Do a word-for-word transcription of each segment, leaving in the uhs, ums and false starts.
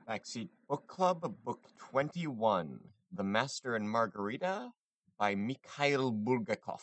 Backseat Book Club, Book twenty-one, The Master and Margarita, by Mikhail Bulgakov.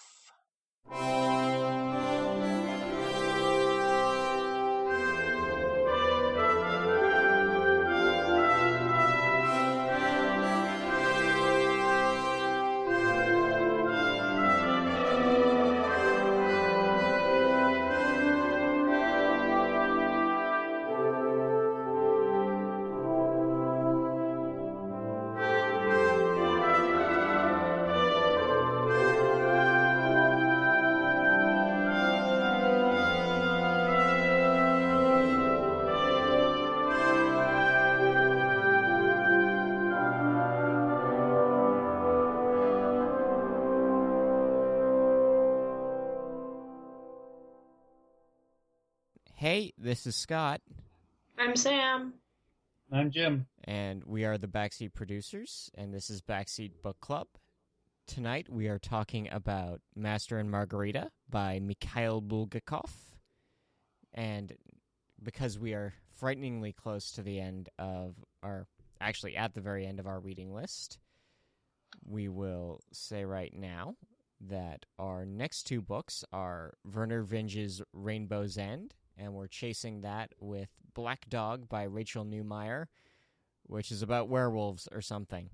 Hey, this is Scott. I'm Sam. I'm Jim. And we are the Backseat Producers, and this is Backseat Book Club. Tonight we are talking about Master and Margarita by Mikhail Bulgakov. And because we are frighteningly close to the end of our, actually at the very end of our reading list, we will say right now that our next two books are Werner Vinge's Rainbow's End, and we're chasing that with Black Dog by Rachel Neumeier, which is about werewolves or something.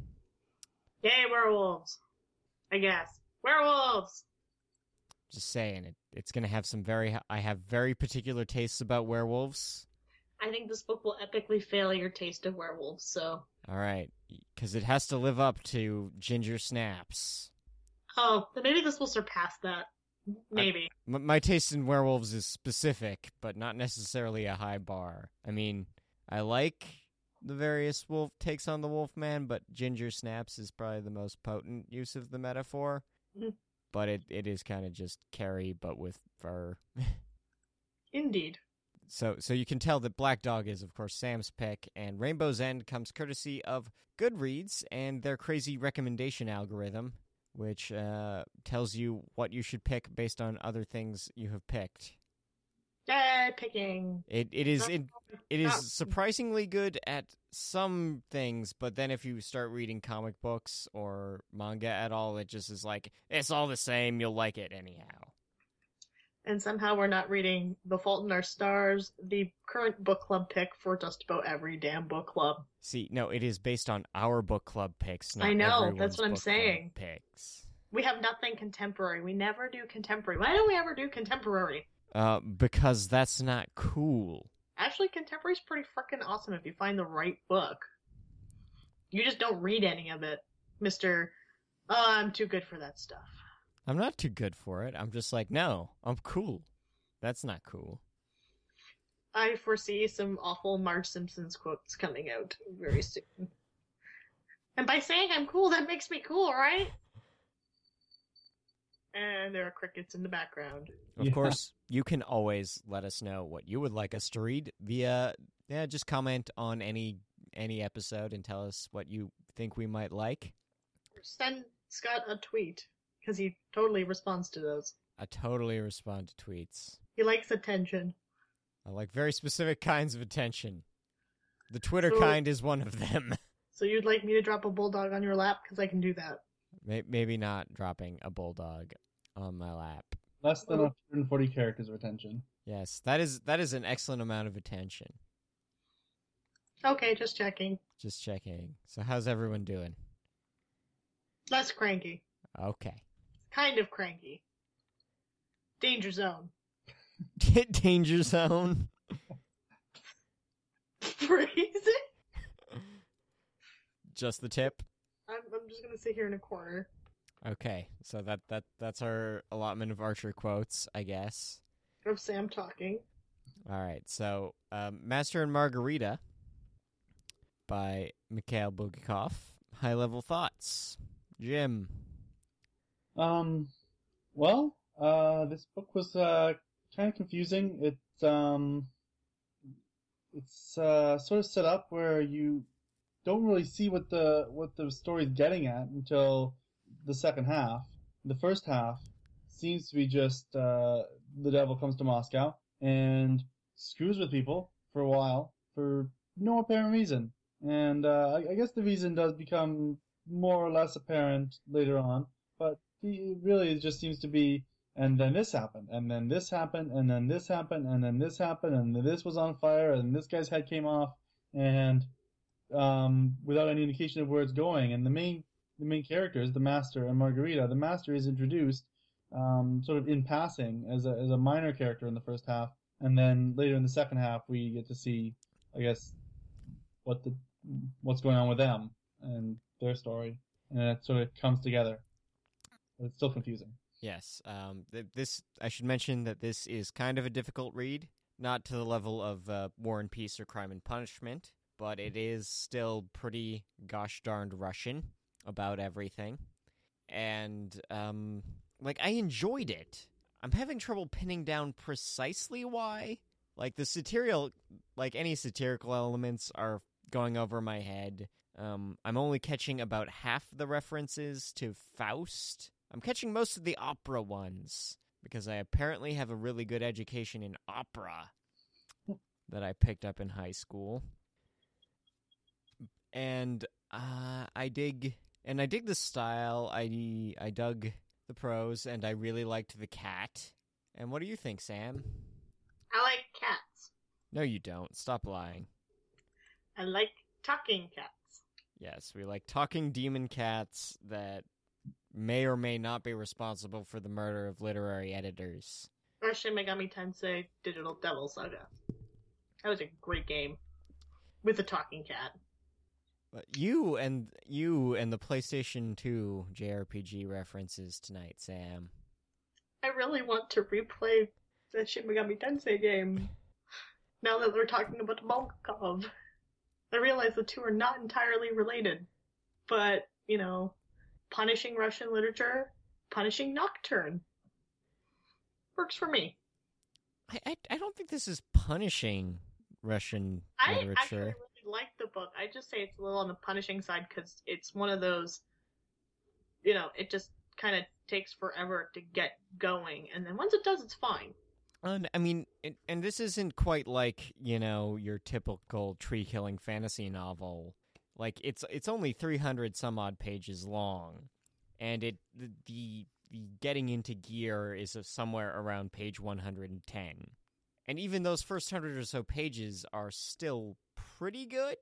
Yay, werewolves. I guess. Werewolves! Just saying, it. it's going to have some very... I have very particular tastes about werewolves. I think this book will epically fail your taste of werewolves, so... All right, because it has to live up to Ginger Snaps. Oh, then maybe this will surpass that. Maybe. I, my taste in werewolves is specific, but not necessarily a high bar. I mean, I like the various wolf takes on the Wolfman, but Ginger Snaps is probably the most potent use of the metaphor. Mm-hmm. But it, it is kind of just Carrie, but with fur. Indeed. So so you can tell that Black Dog is, of course, Sam's pick, and Rainbow's End comes courtesy of Goodreads and their crazy recommendation algorithm, which uh, tells you what you should pick based on other things you have picked. Yay, picking. It it is it, it is surprisingly good at some things, but then if you start reading comic books or manga at all, it just is like, it's all the same, you'll like it anyhow. And somehow we're not reading The Fault in Our Stars, the current book club pick for just about every damn book club. See, no, it is based on our book club picks, not I know, everyone's that's what I'm book saying. club picks. We have nothing contemporary. We never do contemporary. Why don't we ever do contemporary? Uh, because that's not cool. Actually, contemporary's pretty freaking awesome if you find the right book. You just don't read any of it, Mister Oh, I'm too good for that stuff. I'm not too good for it. I'm just like, no, I'm cool. That's not cool. I foresee some awful Marge Simpsons quotes coming out very soon. And by saying I'm cool, that makes me cool, right? And there are crickets in the background. Of Yeah. course, you can always let us know what you would like us to read via, yeah, just comment on any any episode and tell us what you think we might like. Send Scott a tweet, because he totally responds to those. I totally respond to tweets. He likes attention. I like very specific kinds of attention. The Twitter So- kind is one of them. So you'd like me to drop a bulldog on your lap? Because I can do that. May- Maybe not dropping a bulldog on my lap. Less than one hundred forty characters of attention. Yes, that is that is an excellent amount of attention. Okay, just checking. Just checking. So how's everyone doing? Less cranky. Okay. Kind of cranky. Danger zone. Danger zone. Phrase it? Just the tip. I'm, I'm just gonna sit here in a corner. Okay, so that, that that's our allotment of Archer quotes, I guess. Of Sam talking. All right, so um, Master and Margarita by Mikhail Bulgakov. High-level thoughts. Jim. Um, well, uh, this book was uh kind of confusing. It's um, it's uh sort of set up where you don't really see what the what the story's getting at until the second half. The first half seems to be just uh, the devil comes to Moscow and screws with people for a while, for no apparent reason. And uh, I, I guess the reason does become more or less apparent later on, but the, really it just seems to be, and then this happened, and then this happened, and then this happened, and then this happened, and then this was on fire, and this guy's head came off, and um, without any indication of where it's going. And the main the main characters, the Master and Margarita, the Master is introduced um, sort of in passing as a as a minor character in the first half, and then later in the second half we get to see, I guess, what the what's going on with them and their story, and it sort of comes together. But it's still confusing. Yes. Um, th- this I should mention that this is kind of a difficult read, not to the level of uh, War and Peace or Crime and Punishment, but it is still pretty gosh darned Russian about everything. And, um, like, I enjoyed it. I'm having trouble pinning down precisely why. Like, the satirical, like, any satirical elements are going over my head. Um, I'm only catching about half the references to Faust. I'm catching most of the opera ones, because I apparently have a really good education in opera that I picked up in high school. And uh, I dig, and I dig the style. I I dug the prose, and I really liked the cat. And what do you think, Sam? I like cats. No, you don't. Stop lying. I like talking cats. Yes, we like talking demon cats that may or may not be responsible for the murder of literary editors. Or Shin Megami Tensei Digital Devil Saga. That was a great game. With a talking cat. But you and you and the PlayStation two J R P G references tonight, Sam. I really want to replay the Shin Megami Tensei game. Now that we're talking about Bulgakov. I realize the two are not entirely related. But, you know, punishing Russian literature, punishing Nocturne. Works for me. I, I, I don't think this is punishing Russian I literature. actually really like the book. I just say it's a little on the punishing side because it's one of those, you know, it just kind of takes forever to get going. And then once it does, it's fine. And I mean, it, and this isn't quite like, you know, your typical tree-killing fantasy novel. Like, it's it's only three hundred some odd pages long, and it the, the the getting into gear is somewhere around page one hundred ten. And even those first hundred or so pages are still pretty good.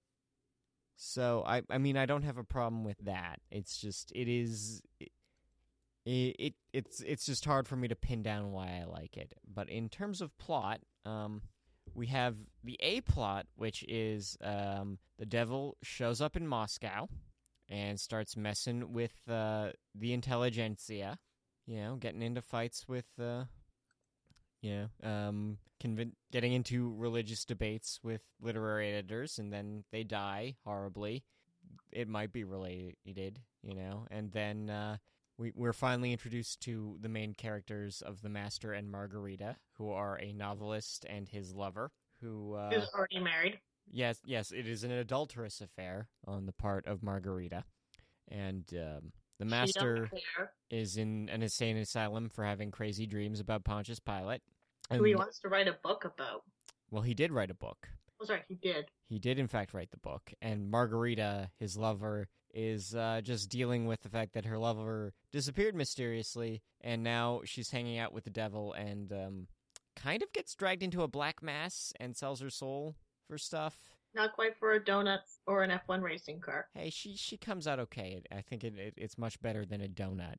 So, I I mean, I don't have a problem with that. It's just, it is... It, It, it it's it's just hard for me to pin down why I like it. But in terms of plot, um, we have the A plot, which is um, the devil shows up in Moscow and starts messing with uh, the intelligentsia, you know, getting into fights with, uh, you know, um, conv- getting into religious debates with literary editors, and then they die horribly. It might be related, you know, and then... Uh, We, we're finally introduced to the main characters of the Master and Margarita, who are a novelist and his lover, who... Uh, Who's already married. Yes, yes, it is an adulterous affair on the part of Margarita. And um, the Master is in an insane asylum for having crazy dreams about Pontius Pilate. And, Who he wants to write a book about. Well, he did write a book. Oh, sorry, he did. He did, in fact, write the book. And Margarita, his lover... is uh, just dealing with the fact that her lover disappeared mysteriously, and now she's hanging out with the devil and um, kind of gets dragged into a black mass and sells her soul for stuff. Not quite for a donut or an F one racing car. Hey, she she comes out okay. I think it, it it's much better than a donut.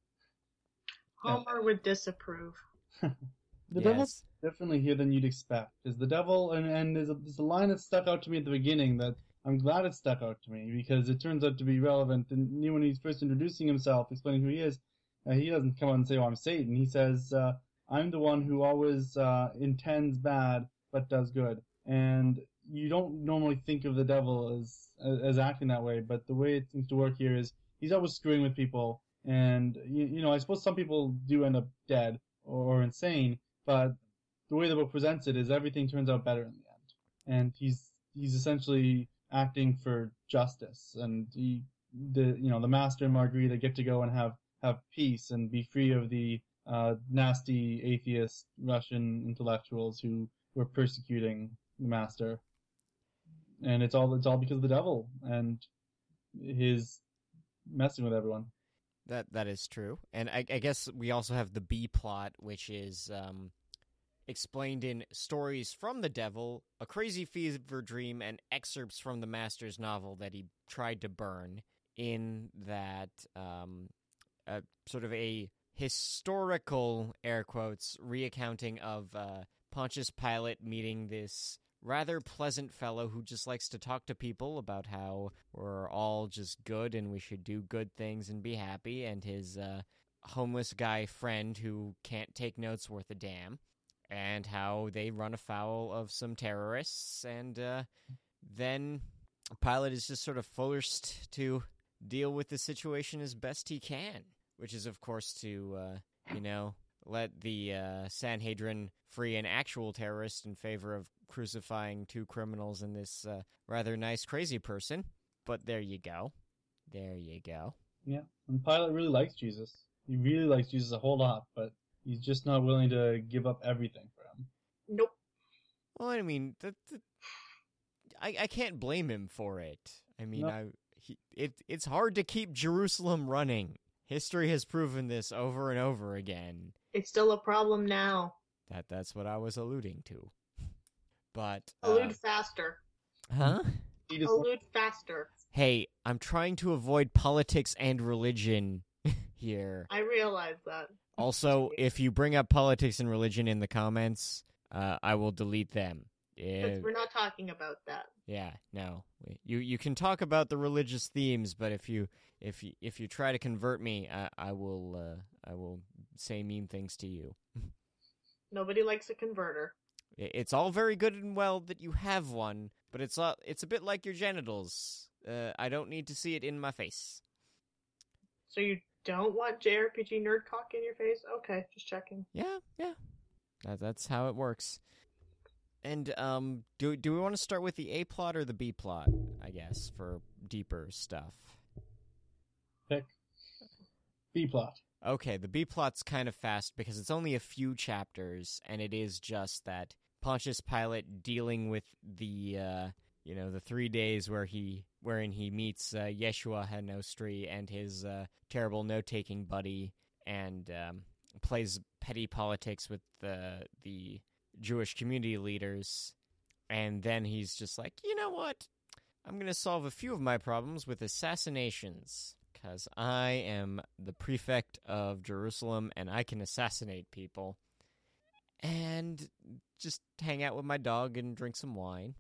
Homer would disapprove. The Yes. devil's definitely here than you'd expect. Is the devil, and, and there's, a, there's a line that stuck out to me at the beginning that I'm glad it stuck out to me, because it turns out to be relevant. And when he's first introducing himself, explaining who he is, uh, he doesn't come out and say, oh, I'm Satan. He says, uh, I'm the one who always uh, intends bad, but does good. And you don't normally think of the devil as as acting that way, but the way it seems to work here is he's always screwing with people. And, you, you know, I suppose some people do end up dead or, or insane, but the way the book presents it is everything turns out better in the end. And he's he's essentially... acting for justice, and he, the you know the Master and Margarita get to go and have, have peace and be free of the uh, nasty atheist Russian intellectuals who were persecuting the Master. and it's all it's all because of the devil and his messing with everyone. That that is true, and I, I guess we also have the B plot, which is um, explained in Stories from the Devil, A Crazy Fever Dream, and excerpts from the Master's novel that he tried to burn. In that, um, a, sort of a historical, air quotes, reaccounting of uh, Pontius Pilate meeting this rather pleasant fellow who just likes to talk to people about how we're all just good and we should do good things and be happy, and his uh, homeless guy friend who can't take notes worth a damn, and how they run afoul of some terrorists, and uh, then Pilate is just sort of forced to deal with the situation as best he can, which is, of course, to, uh, you know, let the uh, Sanhedrin free an actual terrorist in favor of crucifying two criminals and this uh, rather nice crazy person. But there you go. There you go. Yeah, and Pilate really likes Jesus. He really likes Jesus a whole lot, but he's just not willing to give up everything for him. Nope. Well, I mean, the, the, I I can't blame him for it. I mean, No. I he, it it's hard to keep Jerusalem running. History has proven this over and over again. It's still a problem now. That that's what I was alluding to. But Allude uh, faster. huh? He just Allude faster. Hey, I'm trying to avoid politics and religion here. I realize that. Also, if you bring up politics and religion in the comments, uh, I will delete them. Because Yeah, we're not talking about that. yeah, no. You you can talk about the religious themes, but if you if you, if you try to convert me, I, I will uh, I will say mean things to you. Nobody likes a converter. It's all very good and well that you have one, but it's a, it's a bit like your genitals. Uh, I don't need to see it in my face. So you don't want J R P G nerd cock in your face? Okay, just checking. Yeah, yeah. That, that's how it works. And um, do do we want to start with the A plot or the B plot? I guess for deeper stuff. pick B plot. Okay, the B plot's kind of fast because it's only a few chapters, and it is just that Pontius Pilate dealing with the uh, you know the three days where he wherein he meets uh, Yeshua HaNostri and his uh, terrible note-taking buddy, and um, plays petty politics with the the Jewish community leaders, and then he's just like, you know what? I'm going to solve a few of my problems with assassinations, because I am the prefect of Jerusalem, and I can assassinate people, and just hang out with my dog and drink some wine.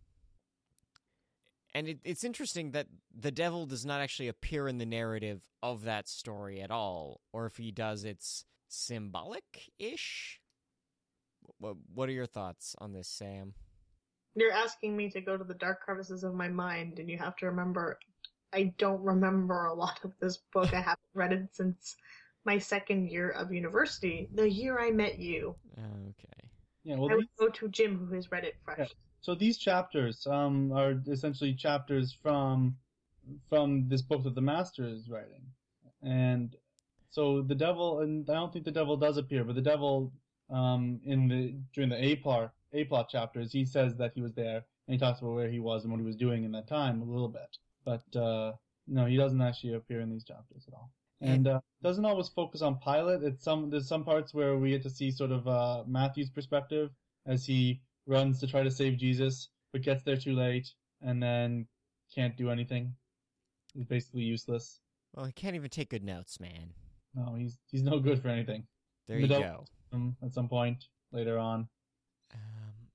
And it, it's interesting that the devil does not actually appear in the narrative of that story at all, or if he does, it's symbolic-ish? What, what are your thoughts on this, Sam? You're asking me to go to the dark crevices of my mind, and you have to remember, I don't remember a lot of this book. I haven't read it since my second year of university, the year I met you. Okay. Yeah, well, I would these, go to Jim, who has read it fresh. Yeah. so these chapters um, are essentially chapters from from this book that the Master is writing, and so the devil, and I don't think the devil does appear, but the devil um, in the during the A plot A plot chapters, he says that he was there, and he talks about where he was and what he was doing in that time a little bit, but uh, no, he doesn't actually appear in these chapters at all. And uh, doesn't always focus on Pilate. It's some there's some parts where we get to see sort of uh, Matthew's perspective as he runs to try to save Jesus, but gets there too late and then can't do anything. He's basically useless. Well, he can't even take good notes, man. No, he's he's no good for anything. There The you devil- go. Um, at some point later on. Um,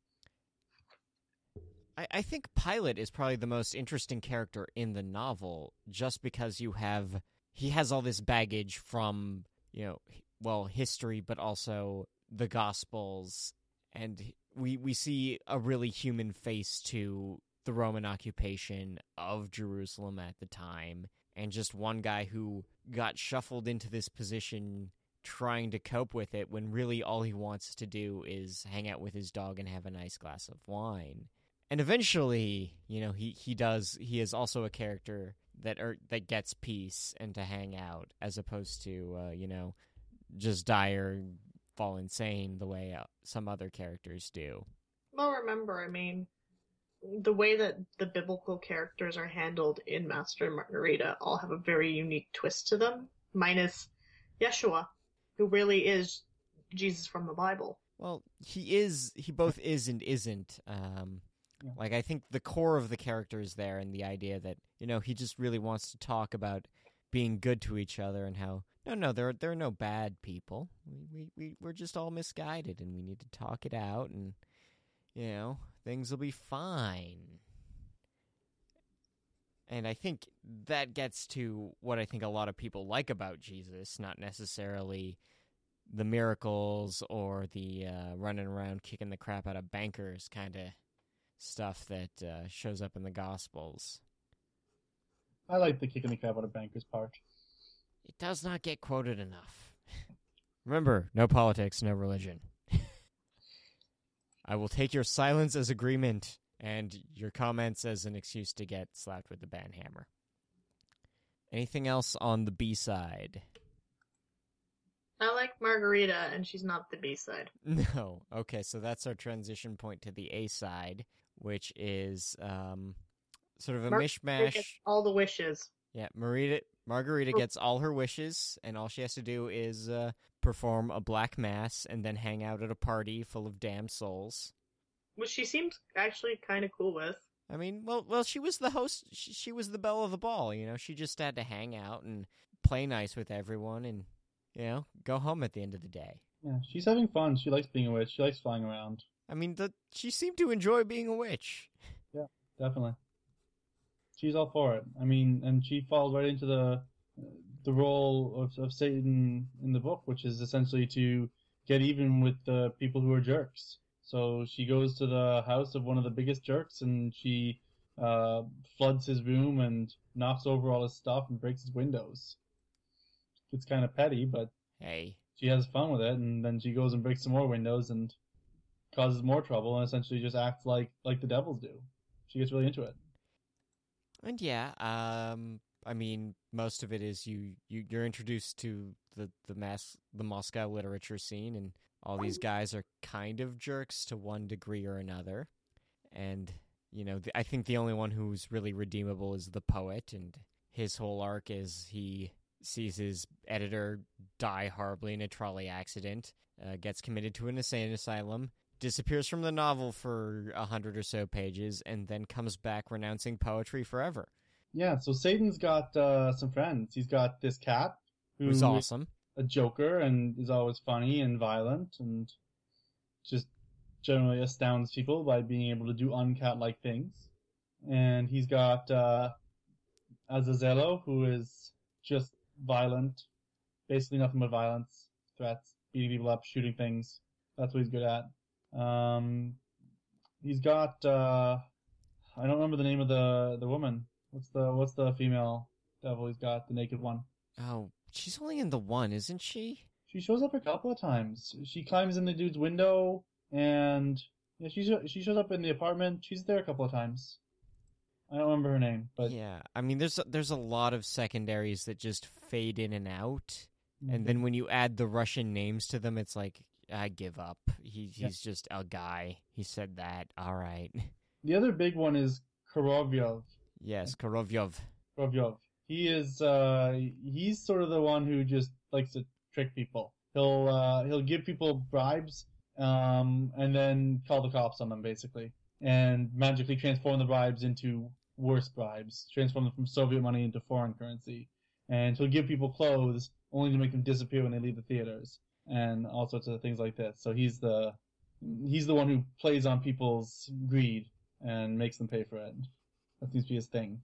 I, I think Pilate is probably the most interesting character in the novel, just because you have he has all this baggage from, you know, well, history, but also the Gospels, and we we see a really human face to the Roman occupation of Jerusalem at the time, and just one guy who got shuffled into this position trying to cope with it when really all he wants to do is hang out with his dog and have a nice glass of wine. And eventually, you know, he, he does, he is also a character that er, that gets peace and to hang out, as opposed to, uh, you know, just die or fall insane the way uh, some other characters do. Well, remember, I mean, the way that the biblical characters are handled in Master and Margarita all have a very unique twist to them, minus Yeshua, who really is Jesus from the Bible. Well, he is, he both is and isn't. Um, Yeah. Like, I think the core of the character is there, and the idea that, you know, he just really wants to talk about being good to each other and how, no, no, there are, there are no bad people. We, we, we, we're just all misguided, and we need to talk it out, and, you know, things will be fine. And I think that gets to what I think a lot of people like about Jesus, not necessarily the miracles or the uh, running around kicking the crap out of bankers kind of stuff that uh, shows up in the Gospels. I like the kicking the crap out of bankers part. It does not get quoted enough. Remember, no politics, no religion. I will take your silence as agreement and your comments as an excuse to get slapped with the banhammer. Anything else on the B-side? I like Margarita, and she's not the B-side. No. Okay, so that's our transition point to the A-side, which is um, sort of a Margarita mishmash. gets all the wishes. Yeah, Margarita, Margarita gets all her wishes, and all she has to do is uh, perform a black mass and then hang out at a party full of damned souls. Which she seems actually kind of cool with. I mean, well, well, she was the host. She, she was the belle of the ball, you know. She just had to hang out and play nice with everyone and, you know, go home at the end of the day. Yeah, she's having fun. She likes being a witch. She likes flying around. I mean, the, she seemed to enjoy being a witch. Yeah, definitely. She's all for it. I mean, and she falls right into the the role of, of Satan in the book, which is essentially to get even with the people who are jerks. So she goes to the house of one of the biggest jerks, and she uh, floods his room and knocks over all his stuff and breaks his windows. It's kind of petty, but Hey. she has fun with it, and then she goes and breaks some more windows and causes more trouble, and essentially just acts like, like the devils do. She gets really into it. And yeah, um, I mean, most of it is you, you you're introduced to the the mass the Moscow literature scene, and all these guys are kind of jerks to one degree or another. And you know, the, I think the only one who's really redeemable is the poet, and his whole arc is he sees his editor die horribly in a trolley accident, uh, gets committed to an insane asylum, disappears from the novel for a hundred or so pages, and then comes back renouncing poetry forever. Yeah, so Satan's got uh, some friends. He's got this cat Who's who's awesome. a joker and is always funny and violent and just generally astounds people by being able to do uncat-like things. And he's got uh, Azazello, who is just violent, basically nothing but violence, threats, beating people up, shooting things. That's what he's good at. Um, he's got uh, I don't remember the name of the the woman. What's the what's the female devil he's got? The naked one. Oh, she's only in the one, isn't she? She shows up a couple of times. She climbs in the dude's window, and yeah, she she shows up in the apartment. She's there a couple of times. I don't remember her name, but Yeah, I mean, there's a, there's a lot of secondaries that just fade in and out, and then when you add the Russian names to them, it's like, I give up. He, Yeah. he's just a guy. He said that. All right. the other big one is Korovyov. Yes, Korovyov. Korovyov. He is uh he's sort of the one who just likes to trick people. He'll uh he'll give people bribes um and then call the cops on them basically, and magically transform the bribes into worse bribes, transform them from Soviet money into foreign currency, and he'll give people clothes only to make them disappear when they leave the theaters, and all sorts of things like this. So he's the he's the one who plays on people's greed and makes them pay for it. That seems to be his thing.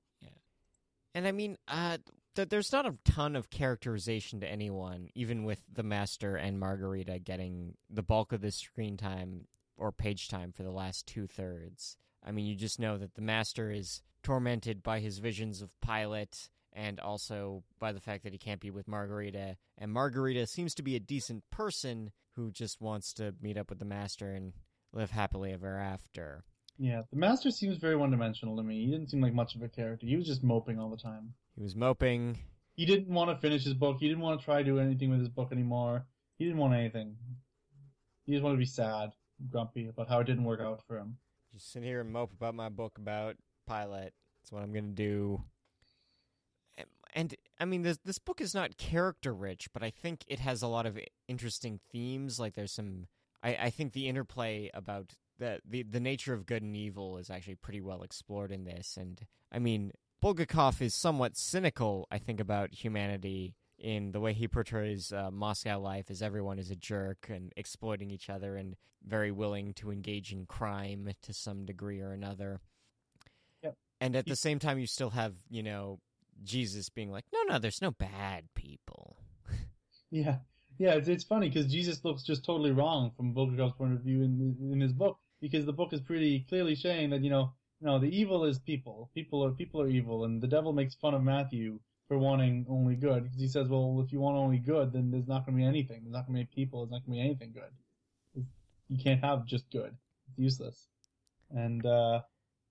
And I mean, uh, th- there's not a ton of characterization to anyone, even with the Master and Margarita getting the bulk of the screen time or page time for the last two-thirds. I mean, you just know that the Master is tormented by his visions of Pilate and also by the fact that he can't be with Margarita. And Margarita seems to be a decent person who just wants to meet up with the Master and live happily ever after. Yeah, the Master seems very one-dimensional to me. He didn't seem like much of a character. He was just moping all the time. He was moping. He didn't want to finish his book. He didn't want to try to do anything with his book anymore. He didn't want anything. He just wanted to be sad, grumpy about how it didn't work out for him. Just sit here and mope about my book about Pilate. That's what I'm going to do. And, and, I mean, this, this book is not character-rich, but I think it has a lot of interesting themes. Like, there's some... I, I think the interplay about the, the, the nature of good and evil is actually pretty well explored in this. And, I mean, Bulgakov is somewhat cynical, I think, about humanity in the way he portrays uh, Moscow life as everyone is a jerk and exploiting each other and very willing to engage in crime to some degree or another. Yep. And at the same time, you still have, you know, Jesus being like, no, no, there's no bad people. Yeah. Yeah, it's, it's funny because Jesus looks just totally wrong from Bulgakov's point of view in in his book, because the book is pretty clearly saying that, you know, no, the evil is people. People are people are evil, and the devil makes fun of Matthew for wanting only good, because he says, well, if you want only good, then there's not going to be anything. There's not going to be people. There's not going to be anything good. You can't have just good. It's useless. And uh,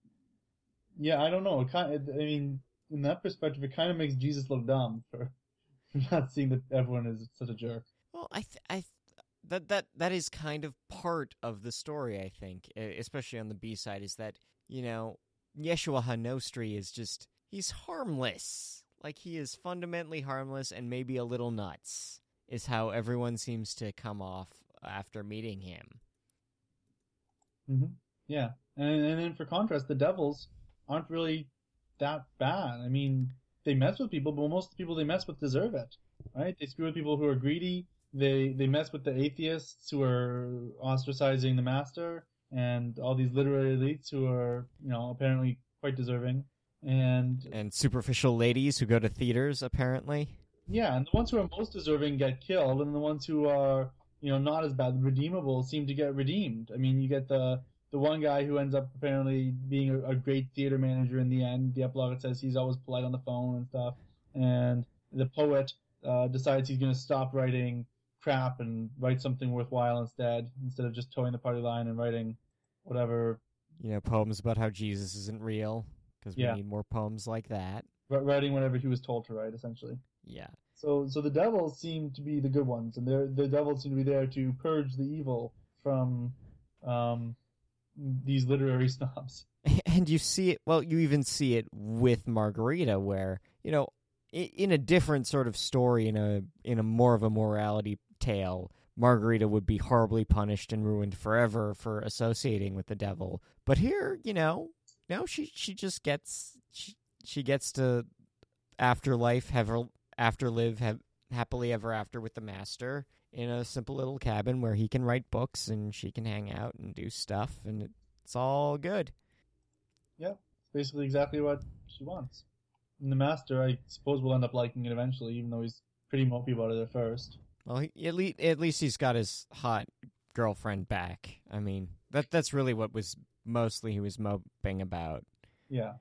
yeah, I don't know. It kind of, I mean, in that perspective, it kind of makes Jesus look dumb for not seeing that everyone is such a jerk. Well, I, th- I, th- that that that is kind of part of the story. I think, especially on the B side, is that, you know, Yeshua HaNostri is just he's harmless. Like, he is fundamentally harmless and maybe a little nuts. Is how everyone seems to come off after meeting him. Mm-hmm. Yeah, and and then for contrast, the devils aren't really that bad. I mean, they mess with people, but most of the people they mess with deserve it, right? They screw with people who are greedy. They they mess with the atheists who are ostracizing the master, and all these literary elites who are, you know, apparently quite deserving. And and superficial ladies who go to theaters, apparently. Yeah, and the ones who are most deserving get killed, and the ones who are, you know, not as bad, redeemable, seem to get redeemed. I mean, you get the the one guy who ends up apparently being a, a great theater manager in the end. The epilogue, it says he's always polite on the phone and stuff. And the poet uh, decides he's going to stop writing crap and write something worthwhile instead, instead of just towing the party line and writing whatever. You know, poems about how Jesus isn't real, because we Yeah. need more poems like that. Writing whatever he was told to write, essentially. Yeah. So, so the devils seem to be the good ones, and they're, the devils seem to be there to purge the evil from um, these literary snobs. And you see it, well, you even see it with Margarita, where, you know, in a different sort of story, in a in a more of a morality tale, Margarita would be horribly punished and ruined forever for associating with the devil. But here, you know, no, she she just gets she she gets to afterlife, have her after live have happily ever after with the master in a simple little cabin where he can write books and she can hang out and do stuff, and it's all good. Yeah, it's basically exactly what she wants. And the master, I suppose, will end up liking it eventually, even though he's pretty mopey about it at first. Well, he, at least at least he's got his hot girlfriend back. I mean, that that's really what was mostly he was moping about. Yeah.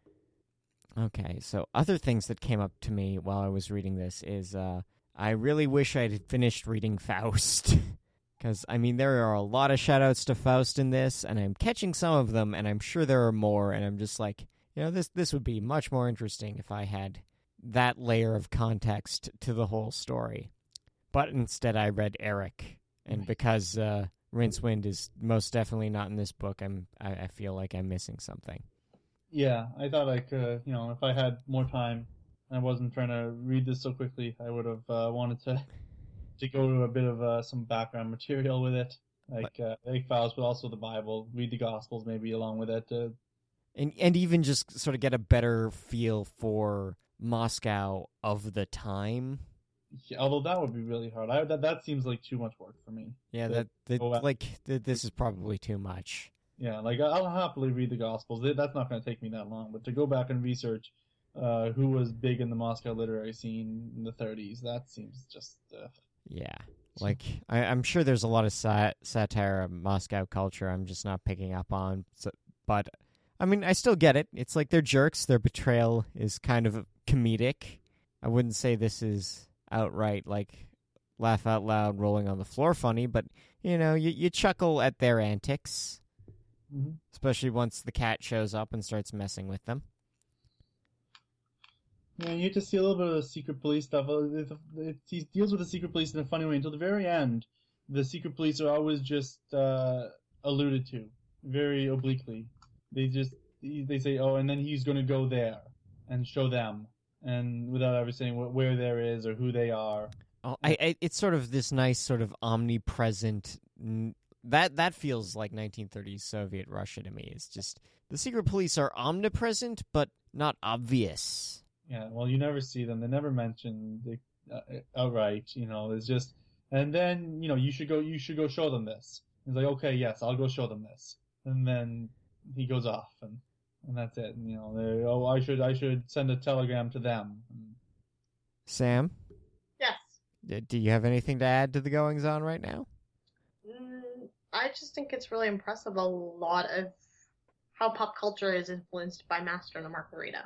Okay, so other things that came up to me while I was reading this is uh, I really wish I had finished reading Faust. Because, I mean, there are a lot of shout-outs to Faust in this, and I'm catching some of them, and I'm sure there are more, and I'm just like, you know, this this would be much more interesting if I had that layer of context to the whole story. But instead I read Eric, and because uh, Rincewind is most definitely not in this book, I'm I, I feel like I'm missing something. Yeah, I thought I could, you know, if I had more time and I wasn't trying to read this so quickly, I would have uh, wanted to to go to a bit of uh, some background material with it, like uh, like Faust, but also the Bible, read the Gospels maybe along with it. Uh, And and even just sort of get a better feel for Moscow of the time. yeah, although that would be really hard. I, that that seems like too much work for me. Yeah, to that, that go back- like th- this is probably too much. Yeah, like I'll happily read the Gospels. That's not going to take me that long. But to go back and research uh, who was big in the Moscow literary scene in the thirties, that seems just. Uh... Yeah, like I, I'm sure there's a lot of sat- satire of Moscow culture I'm just not picking up on. So, but I mean, I still get it. It's like they're jerks. Their betrayal is kind of comedic. I wouldn't say this is outright like laugh out loud, rolling on the floor funny, but you know, you you chuckle at their antics. Mm-hmm. Especially once the cat shows up and starts messing with them. Yeah, you get to see a little bit of the secret police stuff. It, it, it deals with the secret police in a funny way until the very end. The secret police are always just uh, alluded to, very obliquely. they just they say, oh, and then he's going to go there and show them, and without ever saying wh- where there is or who they are. Oh, I, I, it's sort of this nice sort of omnipresent. N- that that feels like nineteen thirties Soviet Russia to me. It's just the secret police are omnipresent, but not obvious. Yeah, well, you never see them. They never mention the uh, outright. You know, it's just, and then you know you should go. You should go show them this. He's like, okay, yes, I'll go show them this, and then he goes off, and and that's it. And, you know, they, oh, I should I should send a telegram to them. Sam, Yes. d- do you have anything to add to the goings on right now? Mm, I just think it's really impressive a lot of how pop culture is influenced by Master and the Margarita.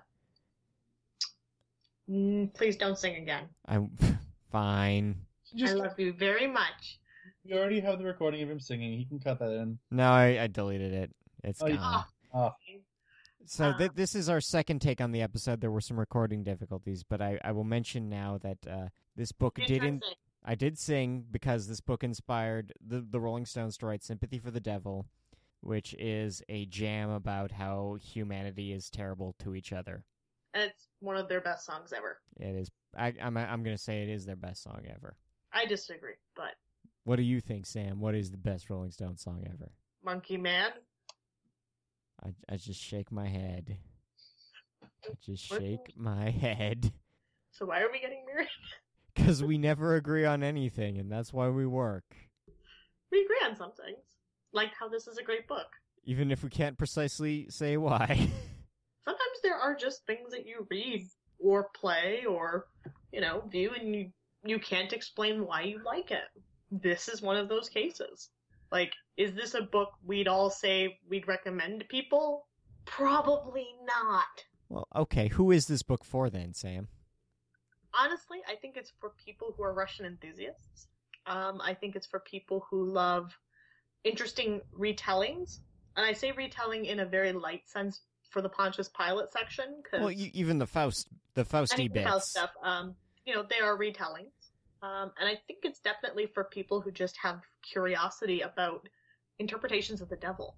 Mm, please don't sing again. I'm fine. Just, I love you very much. you already have the recording of him singing. He can cut that in. No, I, I deleted it. It's Oh, you- gone. Oh, So Uh, th- this is our second take on the episode. There were some recording difficulties, but I, I will mention now that uh, this book You did try in- sing. I did sing because this book inspired the the Rolling Stones to write "Sympathy for the Devil," which is a jam about how humanity is terrible to each other. And it's one of their best songs ever. It is. I, I'm I'm going to say it is their best song ever. I disagree, but What do you think, Sam? What is the best Rolling Stones song ever? Monkey Man. I I just shake my head. I just What? shake my head. So why are we getting married? Because we never agree on anything, and that's why we work. We agree on some things. Like how this is a great book. Even if we can't precisely say why. Sometimes there are just things that you read or play or, you know, view and you, you can't explain why you like it. This is one of those cases. Like, is this a book we'd all say we'd recommend to people? Probably not. Well, okay, who is this book for then, Sam? Honestly, I think it's for people who are Russian enthusiasts. Um, I think it's for people who love interesting retellings. And I say retelling in a very light sense for the Pontius Pilate section. Cause Well, you, even the Faust, the Fausty any bits. Faust stuff, um, you know, they are retellings. Um, and I think it's definitely for people who just have curiosity about interpretations of the devil.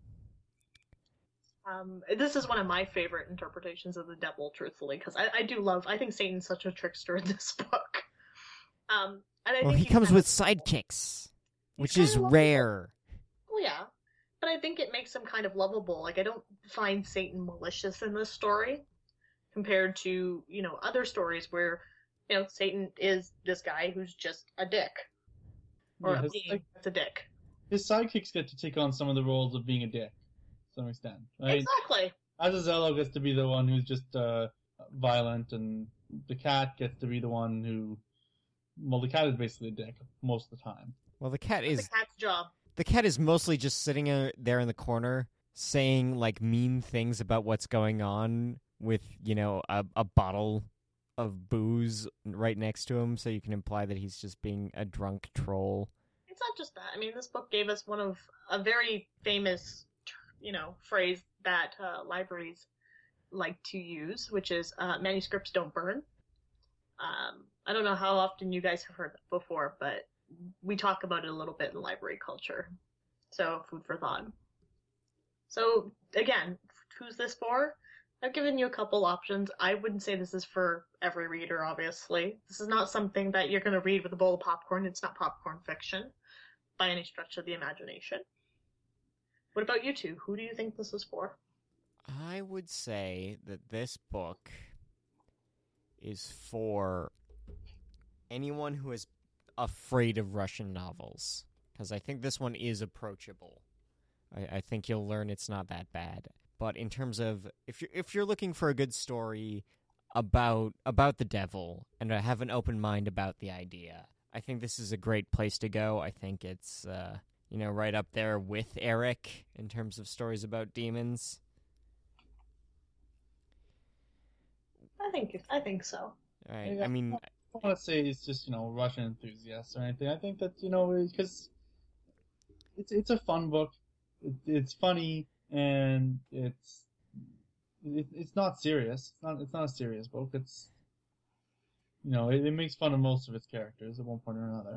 Um, this is one of my favorite interpretations of the devil, truthfully, because I, I do love, I think Satan's such a trickster in this book. Um, and I Well, think he he's comes kind with of- sidekicks, which kind is of lovable. rare. Well, yeah. But I think it makes him kind of lovable. Like, I don't find Satan malicious in this story compared to, you know, other stories where, you know, Satan is this guy who's just a dick. Or Yeah, a his, being like, that's a dick. his sidekicks get to take on some of the roles of being a dick, to some extent. Right? Exactly. Azazello gets to be the one who's just uh, violent, and the cat gets to be the one who, well, the cat is basically a dick most of the time. Well, the cat It's is the cat's job. the cat is mostly just sitting uh, there in the corner, saying like mean things about what's going on with, you know, a, a bottle of booze right next to him, so you can imply that he's just being a drunk troll. It's not just that. I mean, this book gave us one of a very famous, you know, phrase that uh, libraries like to use, which is uh, manuscripts don't burn. Um, I don't know how often you guys have heard that before, but we talk about it a little bit in library culture. So, food for thought. So, again, who's this for? I've given you a couple options. I wouldn't say this is for every reader, obviously. This is not something that you're going to read with a bowl of popcorn. It's not popcorn fiction by any stretch of the imagination. What about you two? Who do you think this is for? I would say that this book is for anyone who is afraid of Russian novels, because I think this one is approachable. I, I think you'll learn it's not that bad. But in terms of if you're if you're looking for a good story about about the devil and have an open mind about the idea, I think this is a great place to go. I think it's uh, you know right up there with Eric in terms of stories about demons. I think I think so. All right. Yeah. I mean, I don't want to say it's just, you know, Russian enthusiasts or anything. I think that, you know, because it's it's a fun book. It, it's funny, and it's it, it's not serious. It's not it's not a serious book. It's, you know, it, it makes fun of most of its characters at one point or another.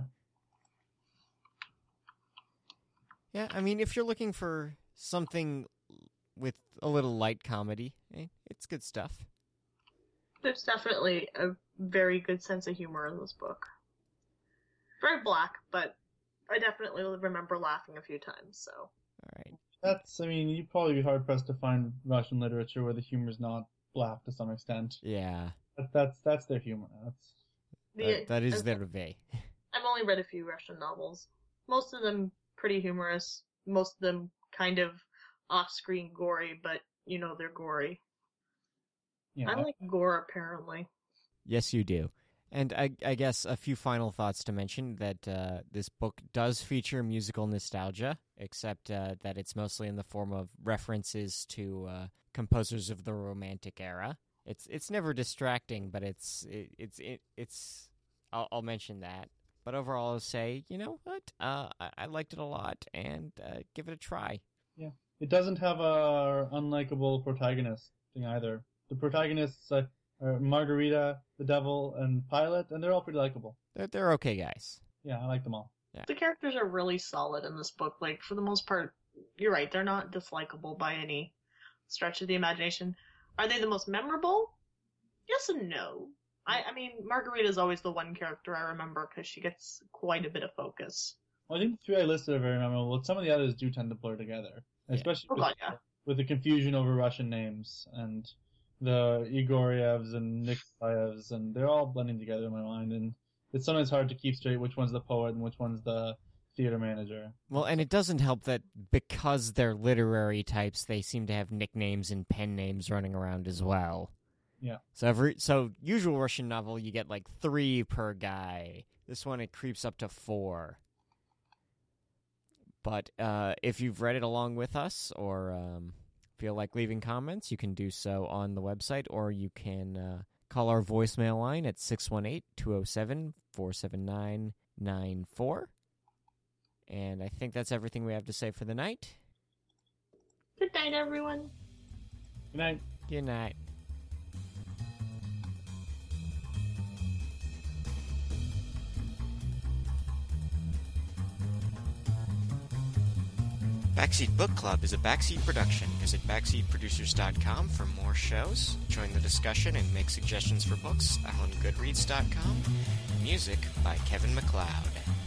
yeah. I mean, if you're looking for something with a little light comedy. Eh, It's good stuff. There's definitely a very good sense of humor in this book. Very black, but I definitely remember laughing a few times, so. All right. That's, I mean, you'd probably be hard pressed to find Russian literature where the humor's not black to some extent. Yeah. That, that's that's their humor. That's The, That, that is I've- their way. I've only read a few Russian novels. Most of them pretty humorous. Most of them kind of off-screen gory, but you know they're gory. yeah. I like gore, apparently. Yes, you do. And I, I guess a few final thoughts to mention that uh, this book does feature musical nostalgia, except uh, that it's mostly in the form of references to uh, composers of the Romantic era. It's it's never distracting, but it's it, it's it, it's. I'll, I'll mention that. But overall, I'll say, you know what? Uh, I, I liked it a lot, and uh, give it a try. It doesn't have a unlikable protagonist thing either. The protagonists uh, are Margarita, the Devil, and Pilot, and they're all pretty likable. They're they're okay guys. Yeah, I like them all. The characters are really solid in this book. Like, for the most part, you're right, they're not dislikable by any stretch of the imagination. Are they the most memorable? Yes and no. I, I mean, Margarita's always the one character I remember because she gets quite a bit of focus. Well, I think the three I listed are very memorable, but some of the others do tend to blur together. Especially Oh, with, God, yeah. with the confusion over Russian names and the Igorievs and Nikolaevs, and they're all blending together in my mind, and it's sometimes hard to keep straight which one's the poet and which one's the theater manager. Well, and it doesn't help that because they're literary types, they seem to have nicknames and pen names running around as well. Yeah. So every so usual Russian novel, you get like three per guy. This one, it creeps up to four. But uh, if you've read it along with us or um, feel like leaving comments, you can do so on the website, or you can uh, call our voicemail line at six one eight, two oh seven, four seven nine nine four. And I think that's everything we have to say for the night. Good night, everyone. Good night. Good night. Backseat Book Club is a Backseat production. Visit backseat producers dot com for more shows. Join the discussion and make suggestions for books on goodreads dot com. Music by Kevin MacLeod.